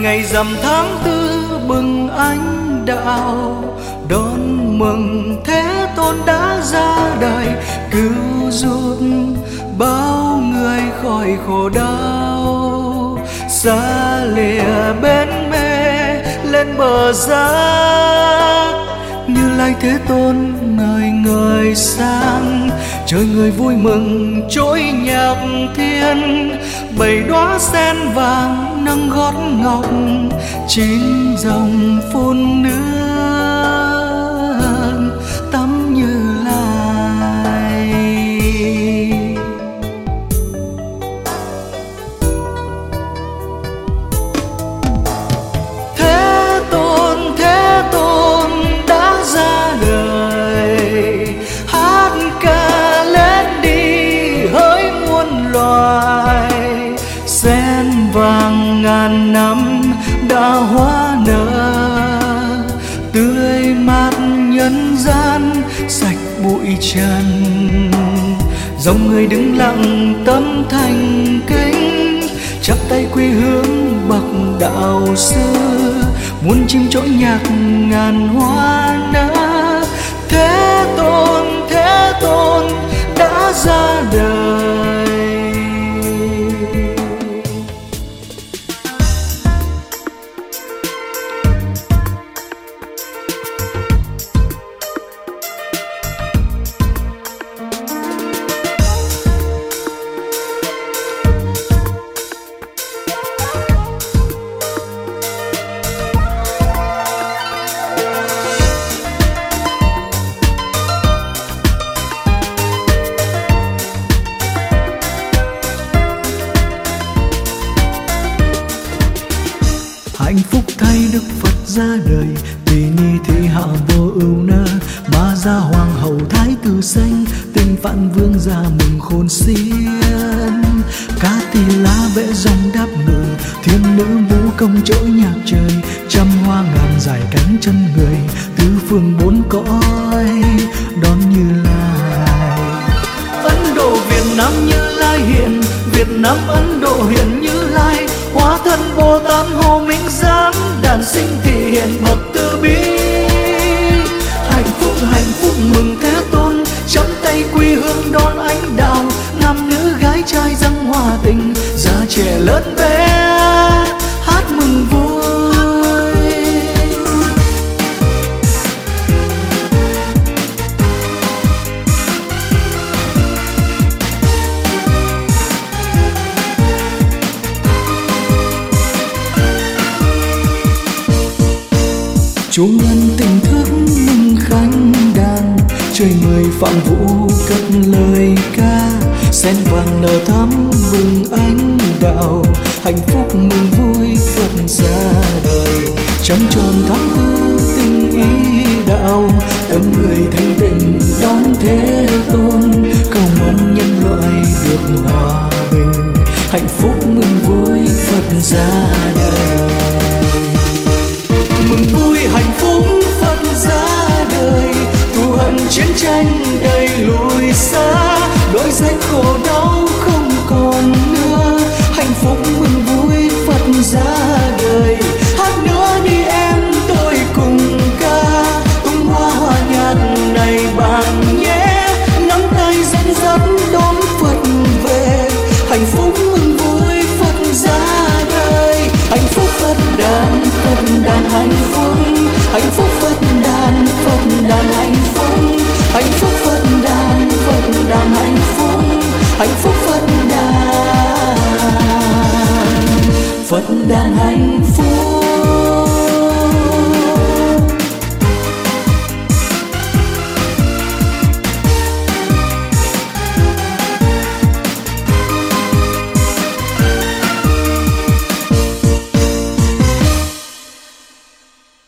ngày rằm tháng tư bừng ánh đạo, đón mừng Thế Tôn đã ra đời, cứu giúp bao người khỏi khổ đau. Xa lìa bên mê lên bờ giác, Như Lai Thế Tôn ngời ngời sang, trời người vui mừng trỗi nhạc thiên. Bảy đóa sen vàng nâng gót ngọc, chín dòng phun nước tắm Như Lai. Thế Tôn đã ra đời, hát ca lên đi hỡi muôn loài. Sen vàng ngàn năm đã hóa nở, tươi mát nhân gian sạch bụi trần. Dòng người đứng lặng tâm thành kính, chắp tay quy hướng bậc đạo sư. Muôn chim trỗi nhạc ngàn hoa nở, Thế Tôn đã ra đời. Hạnh phúc thay Đức Phật ra đời, tỳ ni thị hạ vô ưu na. Ma gia hoàng hậu thái tử xanh, tinh Phạn vương gia mừng khôn xiên. Cá tỳ lá vẽ dòng đáp ngự, thiên nữ vũ công trỗi nhạc trời. Trăm hoa ngàn dải cánh chân người, tứ phương bốn cõi đón Như Lai. Ấn Độ Việt Nam Như Lai hiện, Việt Nam Ấn Độ hiện Như Lai. Hóa thân Bồ Tát Hồ Minh Giám, đản sinh thị hiện bậc từ bi. Hạnh phúc mừng Thế Tôn, chắp tay quy hương đón ánh đạo. Nam nữ gái trai dâng hòa tình, già trẻ lớn bé hát mừng vui. Chúa nhân tình thức mừng khánh đàn, trời mười phạm vũ cất lời ca. Sen vàng nở thắm mừng ánh đạo, hạnh phúc mừng vui Phật ra đời. Trăng tròn tháng tư tình ý đạo, tâm người thanh tịnh đón Thế Tôn. Cầu mong nhân loại được hòa bình, hạnh phúc mừng vui Phật ra đời. Mừng vui hạnh phúc Phật ra đời, thù hận chiến tranh đầy lùi xa. Đói rách khổ đau không còn nữa, hạnh phúc mừng vui Phật ra đời. Hát nữa đi em tôi cùng ca, tung hoa hòa nhạc này bạn nhé. Nắm tay dẫn dắt đón Phật về, hạnh phúc mừng vui Phật ra đời. Hạnh phúc Phật đàn hạnh phúc, hạnh phúc Phật đàn hạnh phúc. Hạnh phúc Phật đàn hạnh phúc, hạnh phúc Phật đàn hạnh phúc.